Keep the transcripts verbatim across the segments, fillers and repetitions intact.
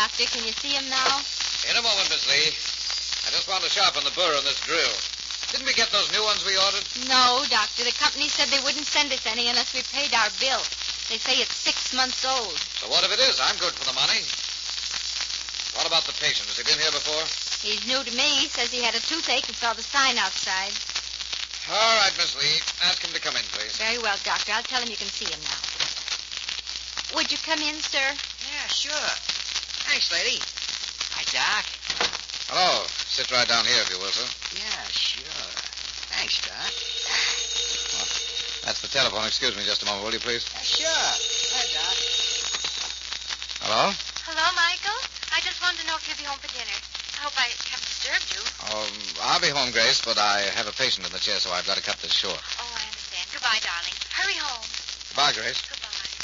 Doctor. Can you see him now? In a moment, Miss Lee. I just want to sharpen the burr on this drill. Didn't we get those new ones we ordered? No, Doctor. The company said they wouldn't send us any unless we paid our bill. They say it's six months old. So what if it is? I'm good for the money. What about the patient? Has he been here before? He's new to me. Says he had a toothache and saw the sign outside. All right, Miss Lee. Ask him to come in, please. Very well, Doctor. I'll tell him you can see him now. Would you come in, sir? Yeah, sure. Thanks, lady. Hi, Doc. Hello. Sit right down here, if you will, sir. Yeah, sure. Thanks, Doc. Oh, that's the telephone. Excuse me just a moment, will you, please? Yeah, sure. Hi, Doc. Hello? Hello, Michael. I just wanted to know if you'd be home for dinner. I hope I haven't disturbed you. Um, I'll be home, Grace, but I have a patient in the chair, so I've got to cut this short. Oh, I understand. Goodbye, darling. Hurry home. Goodbye, Grace. Goodbye.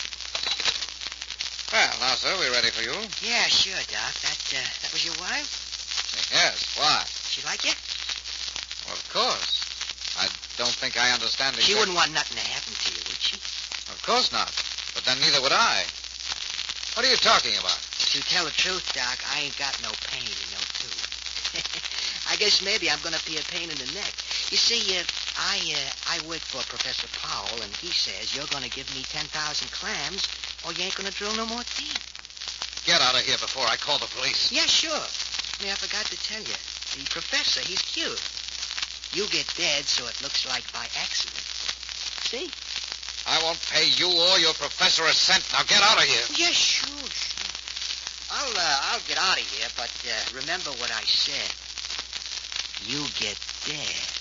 Well, now, sir, we're ready for you. Yeah, sure, Doc. That, uh, that was your wife? Yes. Why? She like you? Well, of course. I don't think I understand it. She wouldn't want nothing to happen to you, would she? Of course not. But then neither would I. What are you talking about? To tell the truth, Doc, I ain't got no pain in no tooth. I guess maybe I'm going to be a pain in the neck. You see, uh, I uh, I work for Professor Powell, and he says you're going to give me ten thousand clams, or you ain't going to drill no more teeth. Get out of here before I call the police. Yeah, sure. I I forgot to tell you. The professor, he's cute. You get dead so it looks like by accident. See? I won't pay you or your professor a cent. Now get out of here. Yeah, sure, sure. I'll, uh, I'll get out of here, but uh, remember what I said. You get dead.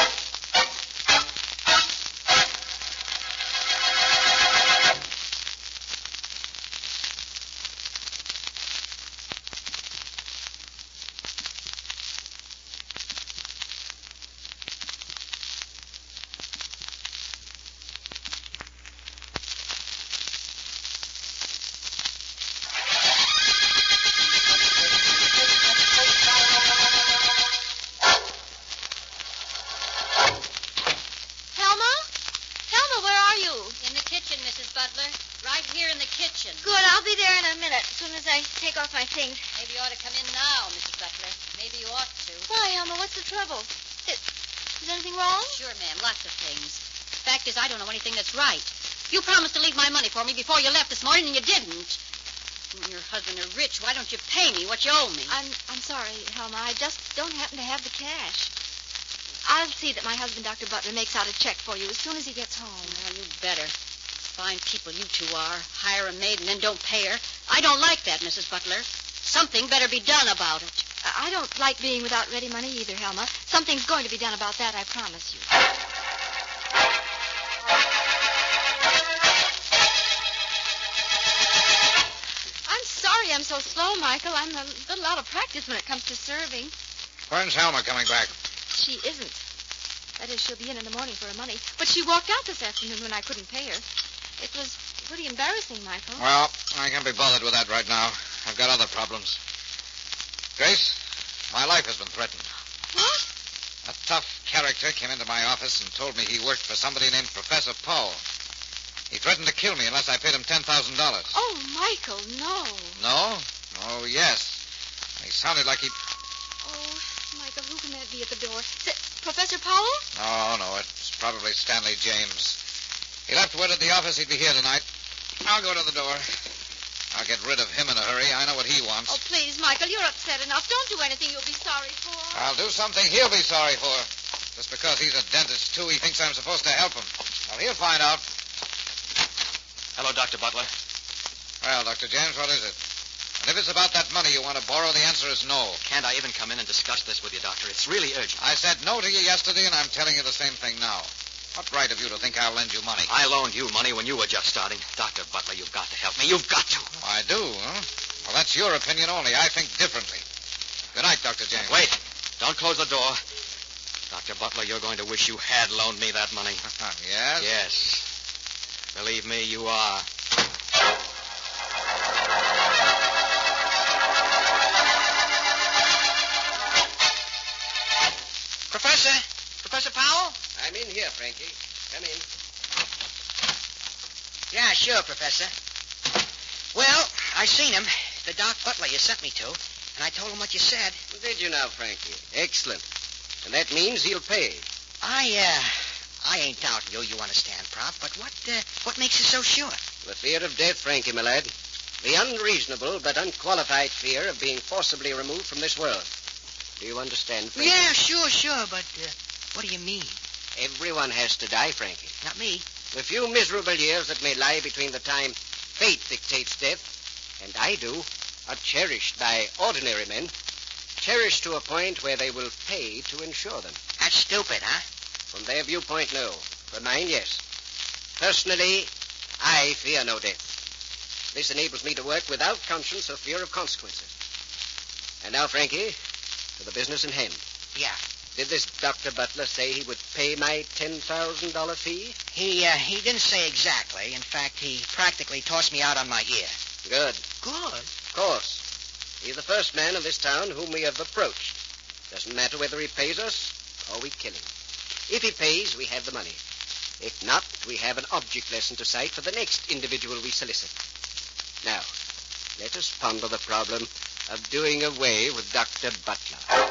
Good, I'll be there in a minute, as soon as I take off my things. Maybe you ought to come in now, Missus Butler. Maybe you ought to. Why, Elma, what's the trouble? Is, is anything wrong? Sure, ma'am, lots of things. Fact is, I don't know anything that's right. You promised to leave my money for me before you left this morning, and you didn't. When your husband are rich, why don't you pay me what you owe me? I'm I'm sorry, Helma. I just don't happen to have the cash. I'll see that my husband, Doctor Butler, makes out a check for you as soon as he gets home. Well, you better. Fine people you two are. Hire a maid and then don't pay her. I don't like that, Missus Butler. Something better be done about it. I don't like being without ready money either, Helma. Something's going to be done about that, I promise you. I'm sorry I'm so slow, Michael. I'm a little out of practice when it comes to serving. When's Helma coming back? She isn't. That is, she'll be in in the morning for her money. But she walked out this afternoon when I couldn't pay her. It was pretty embarrassing, Michael. Well, I can't be bothered with that right now. I've got other problems. Grace, my life has been threatened. What? A tough character came into my office and told me he worked for somebody named Professor Powell. He threatened to kill me unless I paid him ten thousand dollars. Oh, Michael, no. No? Oh, yes. He sounded like he... Oh, Michael, who can that be at the door? Is it Professor Powell? No, no, it's probably Stanley James. He left word at the office he'd be here tonight. I'll go to the door. I'll get rid of him in a hurry. I know what he wants. Oh, please, Michael, you're upset enough. Don't do anything you'll be sorry for. I'll do something he'll be sorry for. Just because he's a dentist, too, he thinks I'm supposed to help him. Well, he'll find out. Hello, Doctor Butler. Well, Doctor James, what is it? And if it's about that money you want to borrow, the answer is no. Can't I even come in and discuss this with you, Doctor? It's really urgent. I said no to you yesterday, and I'm telling you the same thing now. What right have you to think I'll lend you money? I loaned you money when you were just starting. Doctor Butler, you've got to help me. You've got to. Oh, I do, huh? Well, that's your opinion only. I think differently. Good night, Doctor James. Wait. Don't close the door. Doctor Butler, you're going to wish you had loaned me that money. Yes? Yes. Believe me, you are. Professor? Professor Powell? I'm in here, Frankie. Come in. Yeah, sure, Professor. Well, I seen him. the Doc Butler you sent me to, and I told him what you said. Did you now, Frankie? Excellent. And that means he'll pay. I, uh, I ain't doubting you, you understand, Prop, but what, uh, what makes you so sure? The fear of death, Frankie, my lad. The unreasonable but unqualified fear of being forcibly removed from this world. Do you understand, Frankie? Yeah, sure, sure, but, uh, what do you mean? Everyone has to die, Frankie. Not me. The few miserable years that may lie between the time fate dictates death and I do are cherished by ordinary men. Cherished to a point where they will pay to ensure them. That's stupid, huh? From their viewpoint, no. From mine, yes. Personally, I fear no death. This enables me to work without conscience or fear of consequences. And now, Frankie, to the business in hand. Yeah. Did this Doctor Butler say he would pay my ten thousand dollars fee? He, uh, he didn't say exactly. In fact, he practically tossed me out on my ear. Good. Good? Of course. He's the first man in this town whom we have approached. Doesn't matter whether he pays us or we kill him. If he pays, we have the money. If not, we have an object lesson to cite for the next individual we solicit. Now, let us ponder the problem of doing away with Doctor Butler.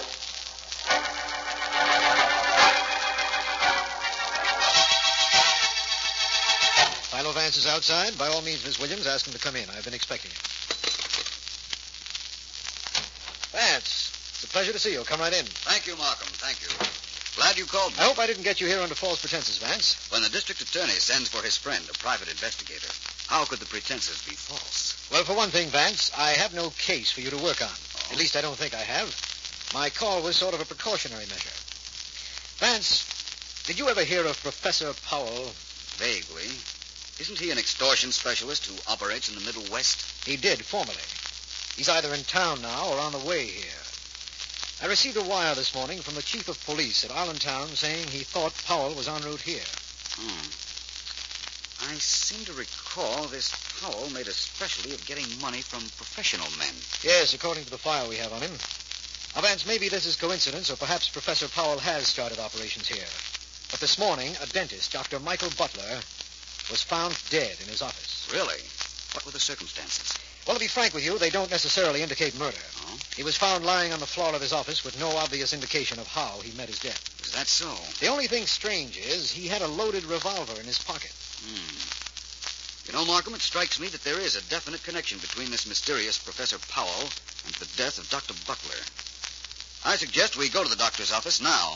Philo Vance is outside. By all means, Miss Williams, ask him to come in. I've been expecting him. Vance, it's a pleasure to see you. Come right in. Thank you, Markham. Thank you. Glad you called me. I hope I didn't get you here under false pretenses, Vance. When the district attorney sends for his friend, a private investigator, how could the pretenses be false? Well, for one thing, Vance, I have no case for you to work on. Oh. At least I don't think I have. My call was sort of a precautionary measure. Vance, did you ever hear of Professor Powell? Vaguely. Isn't he an extortion specialist who operates in the Middle West? He did, formerly. He's either in town now or on the way here. I received a wire this morning from the chief of police at Allentown saying he thought Powell was en route here. Hmm. I seem to recall this Powell made a specialty of getting money from professional men. Yes, according to the file we have on him. Now, Vance, maybe this is coincidence, or perhaps Professor Powell has started operations here. But this morning, a dentist, Doctor Michael Butler, was found dead in his office. Really? What were the circumstances? Well, to be frank with you, they don't necessarily indicate murder. Oh? He was found lying on the floor of his office with no obvious indication of how he met his death. Is that so? The only thing strange is he had a loaded revolver in his pocket. Hmm. You know, Markham, it strikes me that there is a definite connection between this mysterious Professor Powell and the death of Doctor Butler. I suggest we go to the doctor's office now.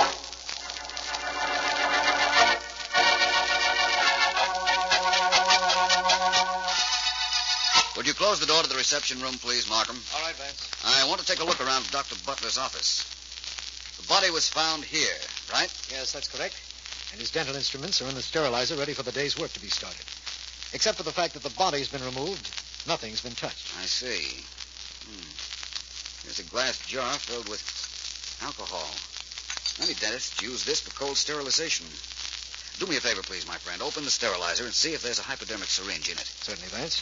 Would you close the door to the reception room, please, Markham? All right, Vance. I want to take a look around Doctor Butler's office. The body was found here, right? Yes, that's correct. And his dental instruments are in the sterilizer ready for the day's work to be started. Except for the fact that the body's been removed, nothing's been touched. I see. Hmm. Here's a glass jar filled with alcohol. Many dentists use this for cold sterilization. Do me a favor, please, my friend. Open the sterilizer and see if there's a hypodermic syringe in it. Certainly, Vance.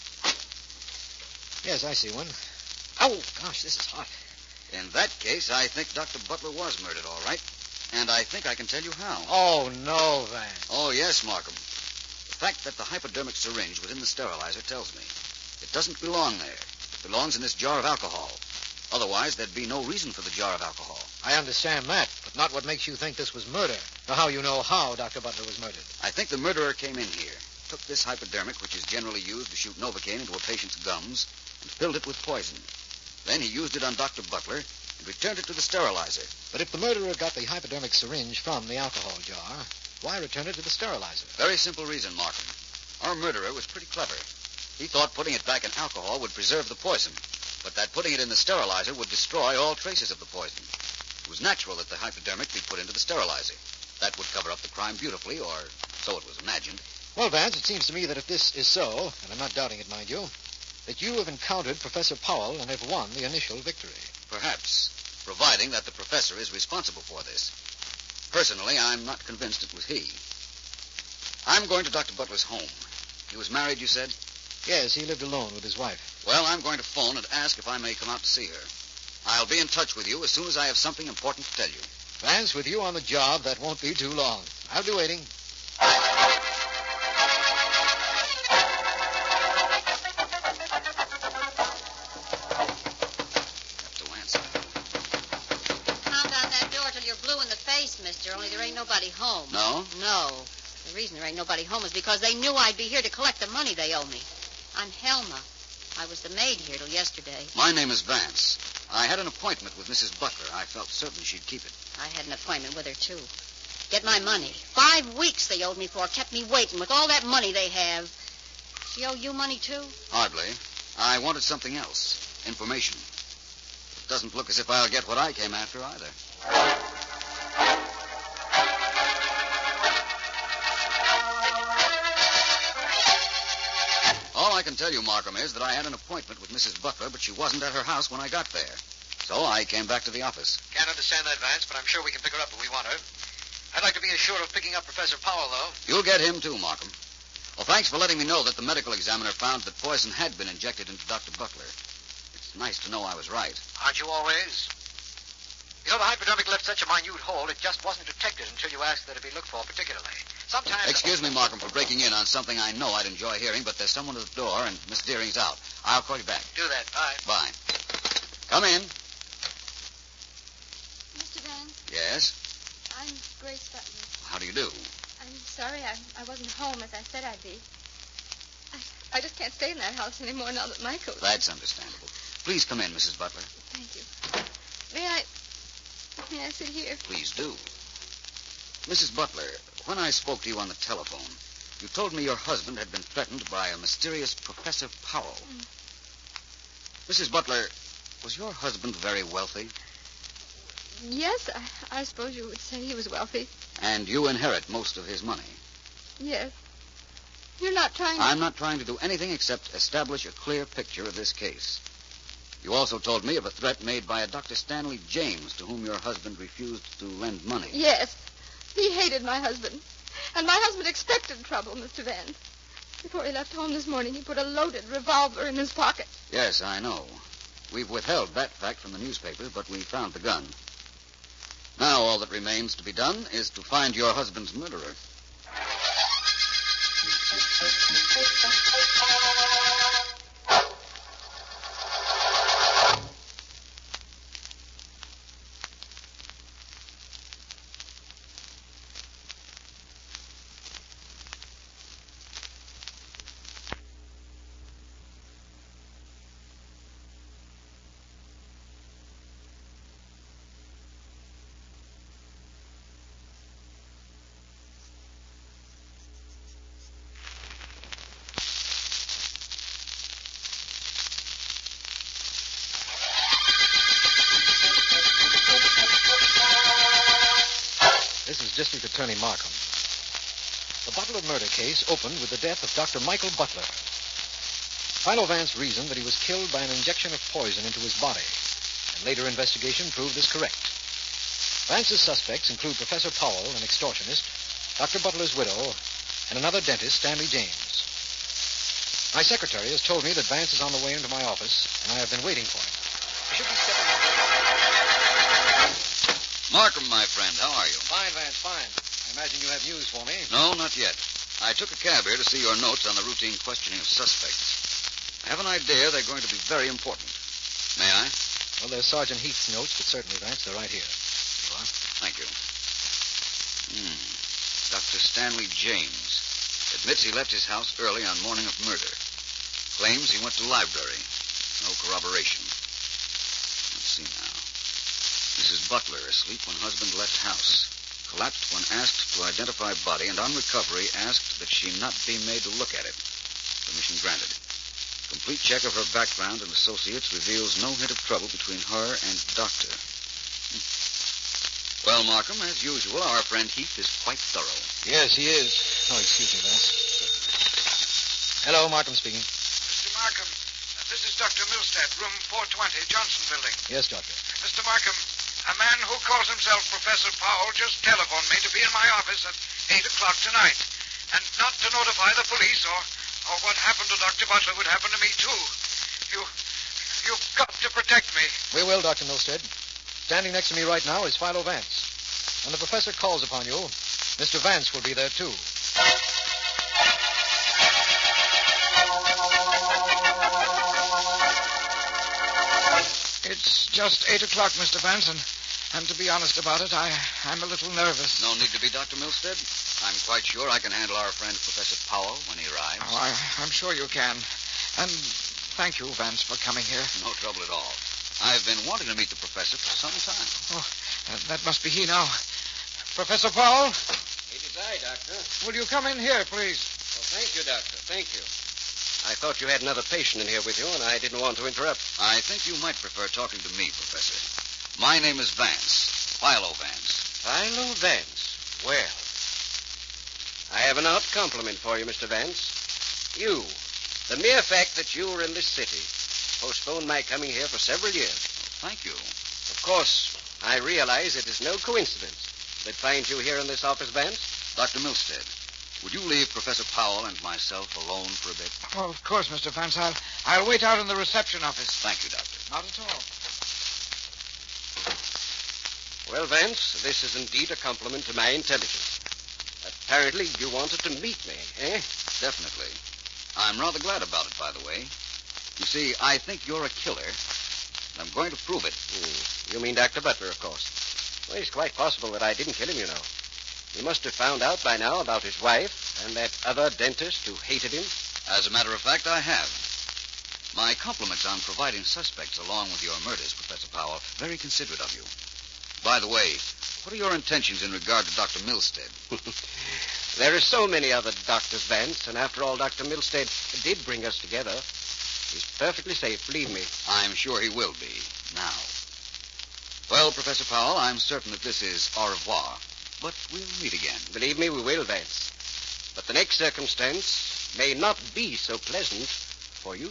Yes, I see one. Oh, gosh, this is hot. In that case, I think Doctor Butler was murdered, all right. And I think I can tell you how. Oh, no, Vance. Oh, yes, Markham. The fact that the hypodermic syringe was in the sterilizer tells me it doesn't belong there. It belongs in this jar of alcohol. Otherwise, there'd be no reason for the jar of alcohol. I understand that, but not what makes you think this was murder, or how you know how Doctor Butler was murdered. I think the murderer came in here, took this hypodermic, which is generally used to shoot Novocaine into a patient's gums, and filled it with poison. Then he used it on Doctor Butler and returned it to the sterilizer. But if the murderer got the hypodermic syringe from the alcohol jar, why return it to the sterilizer? Very simple reason, Markham. Our murderer was pretty clever. He thought putting it back in alcohol would preserve the poison, but that putting it in the sterilizer would destroy all traces of the poison. It was natural that the hypodermic be put into the sterilizer. That would cover up the crime beautifully, or so it was imagined. Well, Vance, it seems to me that if this is so, and I'm not doubting it, mind you, that you have encountered Professor Powell and have won the initial victory. Perhaps, providing that the professor is responsible for this. Personally, I'm not convinced it was he. I'm going to Doctor Butler's home. He was married, you said? Yes, he lived alone with his wife. Well, I'm going to phone and ask if I may come out to see her. I'll be in touch with you as soon as I have something important to tell you. Vance, with you on the job, that won't be too long. I'll be waiting. mister, only there ain't nobody home. No? No. The reason there ain't nobody home is because they knew I'd be here to collect the money they owe me. I'm Helma. I was the maid here till yesterday. My name is Vance. I had an appointment with Missus Butler. I felt certain she'd keep it. I had an appointment with her, too. Get my money. Five weeks they owed me for. Kept me waiting with all that money they have. She owe you money, too? Hardly. I wanted something else. Information. It doesn't look as if I'll get what I came after either. All I can tell you, Markham, is that I had an appointment with Missus Butler, but she wasn't at her house when I got there. So I came back to the office. Can't understand that, Vance, but I'm sure we can pick her up if we want her. I'd like to be assured of picking up Professor Powell, though. You'll get him, too, Markham. Well, thanks for letting me know that the medical examiner found that poison had been injected into Doctor Butler. It's nice to know I was right. Aren't you always? You know, the hypodermic left such a minute hole, it just wasn't detected until you asked that it be looked for particularly. Sometimes... Excuse me, Markham, for breaking in on something I know I'd enjoy hearing, but there's someone at the door, and Miss Deering's out. I'll call you back. Do that. Bye. Bye. Come in. Mister Vance, Yes? I'm Grace Butler. How do you do? I'm sorry I, I wasn't home as I said I'd be. I, I just can't stay in that house anymore now that Michael's... That's understandable. Please come in, Missus Butler. Thank you. May I... May I sit here? Please do. Missus Butler, when I spoke to you on the telephone, you told me your husband had been threatened by a mysterious Professor Powell. Mm. Missus Butler, was your husband very wealthy? Yes, I, I suppose you would say he was wealthy. And you inherit most of his money? Yes. You're not trying to... I'm not trying to do anything except establish a clear picture of this case. You also told me of a threat made by a Doctor Stanley James, to whom your husband refused to lend money. Yes. He hated my husband. And my husband expected trouble, Mister Vance. Before he left home this morning, he put a loaded revolver in his pocket. Yes, I know. We've withheld that fact from the newspapers, but we found the gun. Now all that remains to be done is to find your husband's murderer. This is District Attorney Markham. The Butler murder case opened with the death of Doctor Michael Butler. Philo Vance reasoned that he was killed by an injection of poison into his body, and later investigation proved this correct. Vance's suspects include Professor Powell, an extortionist, Doctor Butler's widow, and another dentist, Stanley James. My secretary has told me that Vance is on the way into my office, and I have been waiting for him. He should be stepping out. Markham, my friend, how are you? Fine, Vance, fine. I imagine you have news for me. No, not yet. I took a cab here to see your notes on the routine questioning of suspects. I have an idea they're going to be very important. May I? Well, there's Sergeant Heath's notes, but certainly, Vance, they're right here. You are? Thank you. Hmm. Doctor Stanley James admits he left his house early on morning of murder. Claims he went to library. No corroboration. Let's see now. Missus Butler asleep when husband left house. Collapsed when asked to identify body, and on recovery asked that she not be made to look at it. Permission granted. Complete check of her background and associates reveals no hint of trouble between her and doctor. Hmm. Well, Markham, as usual, our friend Heath is quite thorough. Yes, he is. Oh, excuse me, Vance. Hello, Markham speaking. Mister Markham, uh, this is Doctor Milstead, room four twenty, Johnson Building. Yes, Doctor. Mister Markham, a man who calls himself Professor Powell just telephoned me to be in my office at eight o'clock tonight, and not to notify the police or, or what happened to Doctor Butler would happen to me, too. You, you've got to protect me. We will, Doctor Milstead. Standing next to me right now is Philo Vance. When the professor calls upon you, Mister Vance will be there, too. It's just eight o'clock, Mister Vance, and And to be honest about it, I, I'm a little nervous. No need to be, Doctor Milstead. I'm quite sure I can handle our friend Professor Powell when he arrives. Oh, I, I'm sure you can. And thank you, Vance, for coming here. No trouble at all. I've been wanting to meet the professor for some time. Oh, that, that must be he now. Professor Powell, It is I, Doctor. will you come in here, please? Oh, thank you, Doctor. Thank you. I thought you had another patient in here with you, and I didn't want to interrupt. I think you might prefer talking to me, Professor. My name is Vance. Philo Vance. Philo Vance. Well, I have an odd compliment for you, Mister Vance. You, the mere fact that you were in this city, postponed my coming here for several years. Thank you. Of course, I realize it is no coincidence that finds you here in this office, Vance. Doctor Milstead, would you leave Professor Powell and myself alone for a bit? Oh, of course, Mister Vance. I'll, I'll wait out in the reception office. Thank you, Doctor. Not at all. Well, Vance, this is indeed a compliment to my intelligence. Apparently, you wanted to meet me, eh? Definitely. I'm rather glad about it, by the way. You see, I think you're a killer, and I'm going to prove it. Hmm. You mean Doctor Butler, of course. Well, it's quite possible that I didn't kill him, you know. He must have found out by now about his wife and that other dentist who hated him. As a matter of fact, I have. My compliments on providing suspects along with your murders, Professor Powell. Very considerate of you. By the way, what are your intentions in regard to Doctor Milstead? There are so many other doctors, Vance, and after all, Doctor Milstead did bring us together. He's perfectly safe, believe me. I'm sure he will be, now. Well, Professor Powell, I'm certain that this is au revoir, but we'll meet again. Believe me, we will, Vance. But the next circumstance may not be so pleasant for you.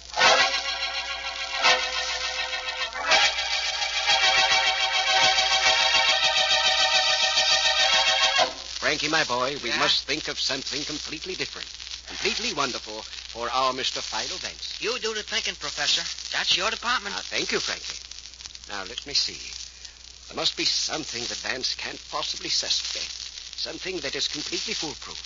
Frankie, my boy, we Yeah? must think of something completely different, completely wonderful for our Mister Philo Vance. You do the thinking, Professor. That's your department. Now, thank you, Frankie. Now, let me see. There must be something that Vance can't possibly suspect. Something that is completely foolproof.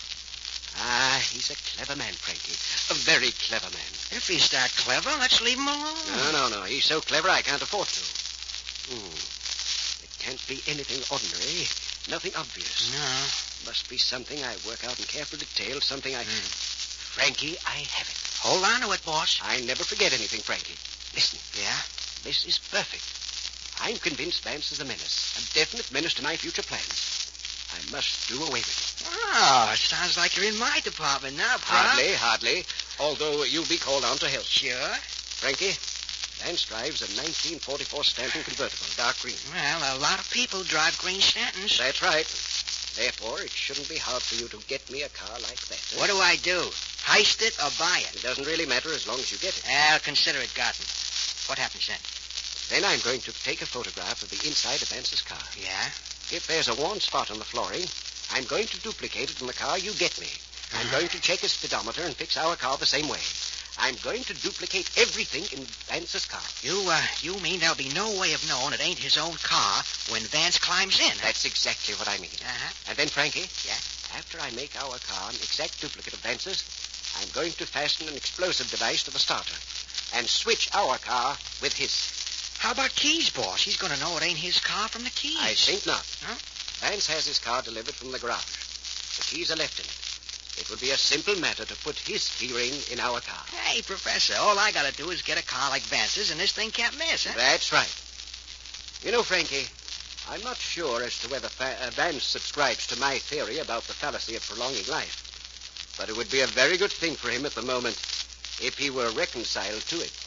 Ah, he's a clever man, Frankie. A very clever man. If he's that clever, let's leave him alone. No, no, no. He's so clever I can't afford to. Hmm. It can't be anything ordinary. Nothing obvious. No. Must be something I work out in careful detail. Something I... Hmm. Frankie, I have it. Hold on to it, boss. I never forget anything, Frankie. Listen. Yeah? This is perfect. I'm convinced Vance is a menace. A definite menace to my future plans. I must do away with him. Oh, it sounds like you're in my department now, Pop. Hardly, hardly. Although you'll be called on to help. Sure. Frankie, Vance drives a nineteen forty-four Stanton convertible, dark green. Well, a lot of people drive green Stantons. That's right. Therefore, it shouldn't be hard for you to get me a car like that. eh? What do I do? Heist it or buy it? It doesn't really matter as long as you get it. I'll consider it gotten. What happens then? Then I'm going to take a photograph of the inside of Vance's car. Yeah? If there's a worn spot on the flooring, I'm going to duplicate it in the car you get me. I'm Uh-huh. going to check his speedometer and fix our car the same way. I'm going to duplicate everything in Vance's car. You, uh, you mean there'll be no way of knowing it ain't his own car when Vance climbs in? huh? That's exactly what I mean. Uh-huh. And then, Frankie, Yeah? after I make our car an exact duplicate of Vance's, I'm going to fasten an explosive device to the starter and switch our car with his. How about keys, boss? He's going to know it ain't his car from the keys. I think not. Huh? Vance has his car delivered from the garage. The keys are left in it. It would be a simple matter to put his key ring in our car. Hey, Professor, all I got to do is get a car like Vance's, and this thing can't miss, huh? That's right. You know, Frankie, I'm not sure as to whether Fa- uh, Vance subscribes to my theory about the fallacy of prolonging life. But it would be a very good thing for him at the moment if he were reconciled to it.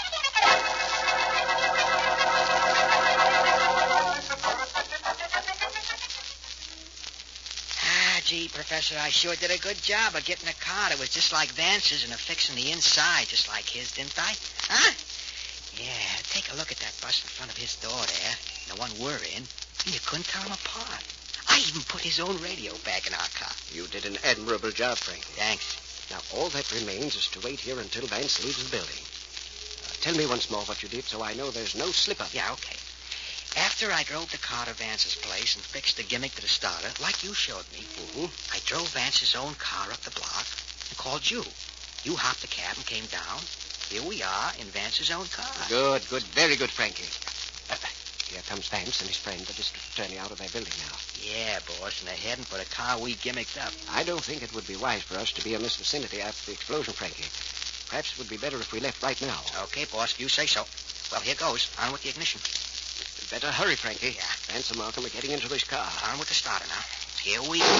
Ah, gee, Professor, I sure did a good job of getting a car that was just like Vance's and of fixing the inside just like his, didn't I? Huh? Yeah, take a look at that bus in front of his door there, the one we're in, and you couldn't tell them apart. I even put his own radio back in our car. You did an admirable job, Frankie. Thanks. Now, all that remains is to wait here until Vance leaves the building. Uh, tell me once more what you did so I know there's no slip-up. Yeah, okay. After I drove the car to Vance's place and fixed the gimmick to the starter, like you showed me, Mm-hmm. I drove Vance's own car up the block and called you. You hopped the cab and came down. Here we are in Vance's own car. Good, good, very good, Frankie. Uh, Here comes Vance and his friend, the district attorney, out of their building now. Yeah, boss, and they're heading for the car we gimmicked up. I don't think it would be wise for us to be in this vicinity after the explosion, Frankie. Perhaps it would be better if we left right now. Okay, boss, you say so. Well, here goes. On with the ignition. We'd better hurry, Frankie. Yeah. Vance and Malcolm are getting into this car. On with the starter now. Here we go.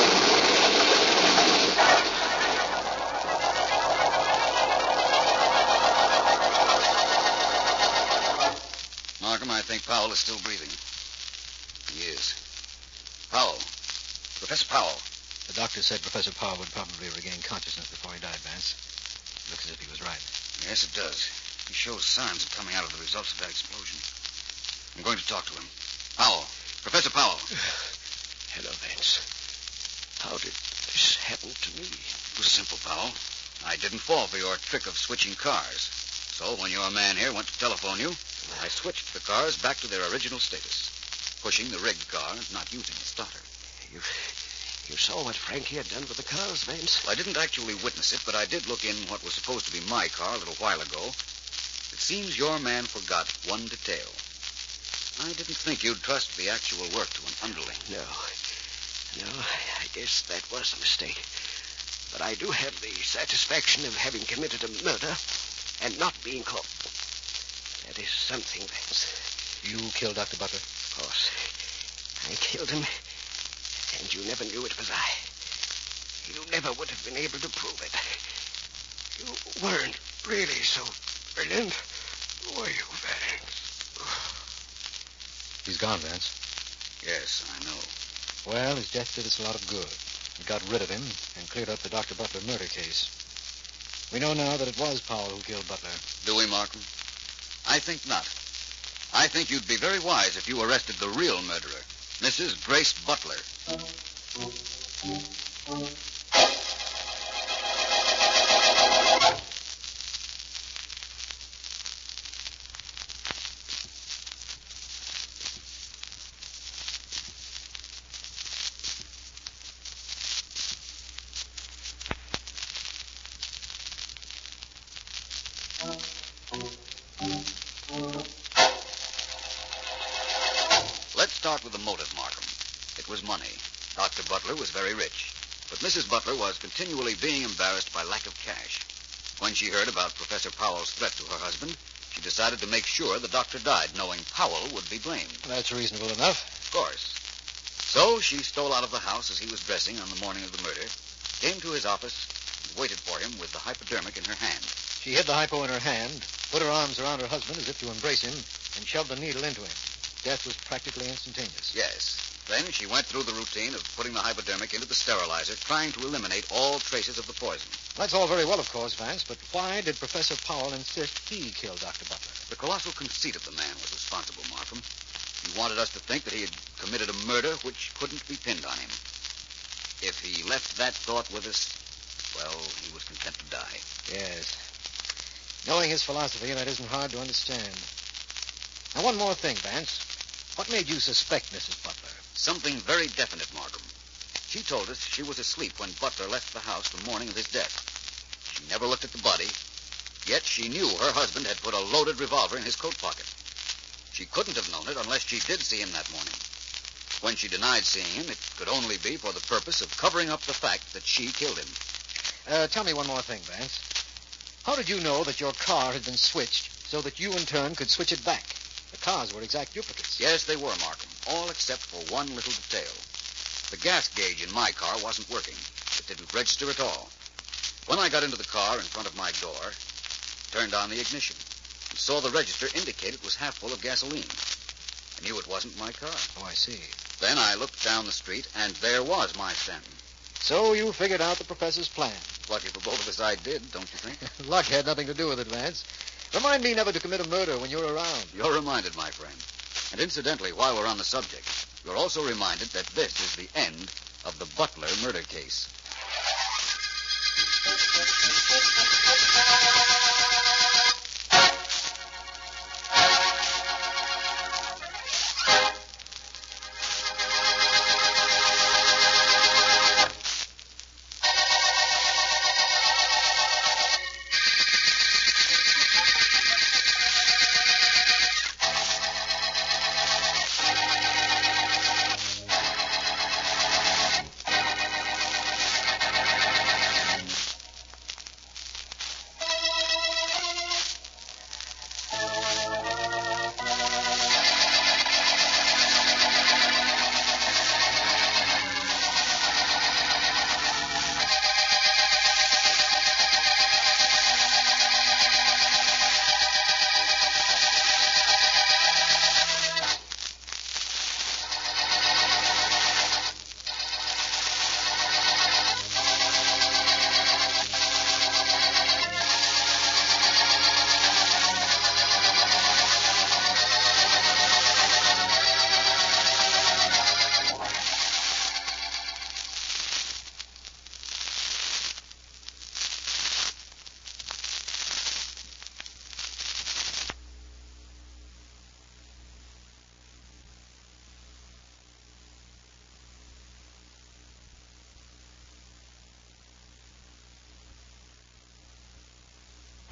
Markham, I think Powell is still breathing. He is. Powell. Professor Powell. The doctor said Professor Powell would probably regain consciousness before he died, Vance. Looks as if he was right. Yes, it does. He shows signs of coming out of the results of that explosion. I'm going to talk to him. Powell. Professor Powell. Hello, Vance. How did this happen to me? It was simple, Powell. I didn't fall for your trick of switching cars. So when your man here went to telephone you, I switched the cars back to their original status, pushing the rigged car, not using the starter. You, you saw what Frankie had done with the cars, Vance? Well, I didn't actually witness it, but I did look in what was supposed to be my car a little while ago. It seems your man forgot one detail. I didn't think you'd trust the actual work to an underling. No. No, I guess that was a mistake. But I do have the satisfaction of having committed a murder and not being caught. That is something, Vance. You killed Doctor Butler? Of course. I killed him, and you never knew it was I. You never would have been able to prove it. You weren't really so brilliant, were you, Vance? He's gone, Vance. Yes, I know. Well, his death did us a lot of good. It got rid of him and cleared up the Doctor Butler murder case. We know now that it was Powell who killed Butler. Do we, Markham? I think not. I think you'd be very wise if you arrested the real murderer, Missus Grace Butler. Let's start with the motive, Markham. It was money. Doctor Butler was very rich. But Missus Butler was continually being embarrassed by lack of cash. When she heard about Professor Powell's threat to her husband, she decided to make sure the doctor died, knowing Powell would be blamed. That's reasonable enough. Of course. So she stole out of the house as he was dressing on the morning of the murder, came to his office, and waited for him with the hypodermic in her hand. She hid the hypo in her hand, put her arms around her husband as if to embrace him, and shoved the needle into him. Death was practically instantaneous. Yes. Then she went through the routine of putting the hypodermic into the sterilizer, trying to eliminate all traces of the poison. That's all very well, of course, Vance, but why did Professor Powell insist he kill Doctor Butler? The colossal conceit of the man was responsible, Markham. He wanted us to think that he had committed a murder which couldn't be pinned on him. If he left that thought with us, well, he was content to die. Yes. Knowing his philosophy, that isn't hard to understand. Now, one more thing, Vance. What made you suspect Missus Butler? Something very definite, Markham. She told us she was asleep when Butler left the house the morning of his death. She never looked at the body, yet she knew her husband had put a loaded revolver in his coat pocket. She couldn't have known it unless she did see him that morning. When she denied seeing him, it could only be for the purpose of covering up the fact that she killed him. Uh, tell me one more thing, Vance. How did you know that your car had been switched so that you, in turn, could switch it back? The cars were exact duplicates. Yes, they were, Markham, all except for one little detail. The gas gauge in my car wasn't working. It didn't register at all. When I got into the car in front of my door, turned on the ignition, and saw the register indicate it was half full of gasoline. I knew it wasn't my car. Oh, I see. Then I looked down the street, and there was my Stanton. So you figured out the professor's plan. Lucky for both of us I did, don't you think? Luck had nothing to do with it, Vance. Remind me never to commit a murder when you're around. You're reminded, my friend. And incidentally, while we're on the subject, you're also reminded that this is the end of the Butler murder case.